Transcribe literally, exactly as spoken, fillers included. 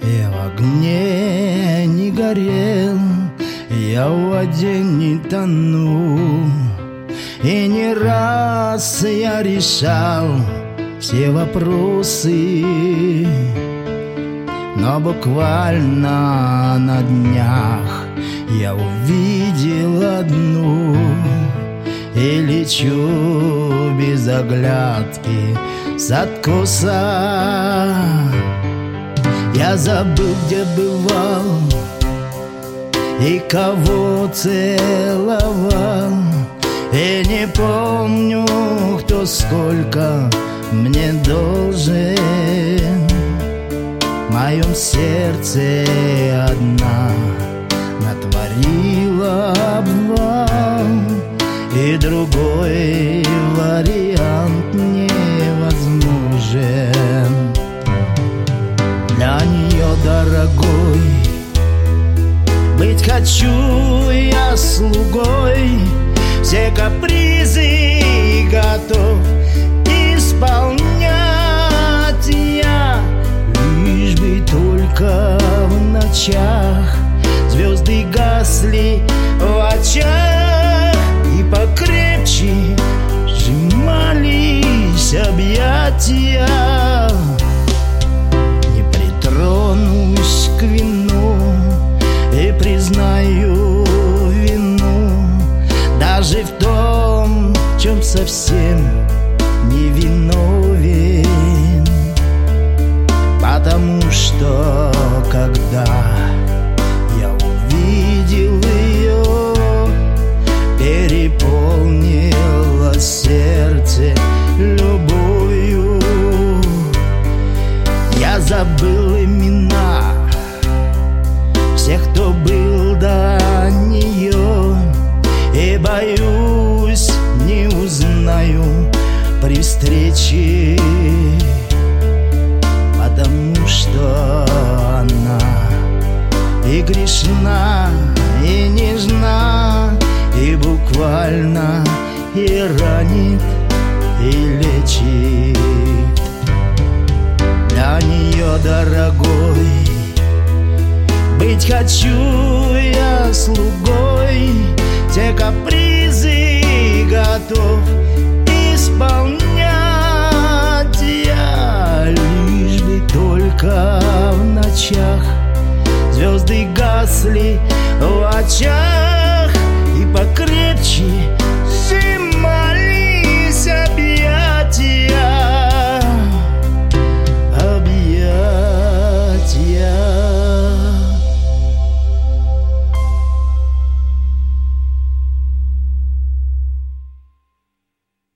Я в огне не горел, я в воде не тону. И не раз я решал все вопросы, но буквально на днях я увидел одну и лечу без оглядки с откоса. Я забыл, где бывал и кого целовал, и не помню, кто сколько мне должен. В моем сердце одна натворила обвал, и другой вариант невозможен. Для нее дорогой быть хочу я слугой, все капризы готов исполнять я, лишь бы только в ночах звезды гасли в очах и покрепче сжимались объятия. Не притронусь к вину и признаю вину даже в том, в чем совсем не виновен, потому что когда я увидел ее, переполнило сердце любовью. Я забыл имена всех, кто был до нее, и боюсь, не узнаю при встрече, потому что она и грешна, и нежна, и буквально и ранит, и лечит. Для нее дорогой быть хочу я слугой, те капризы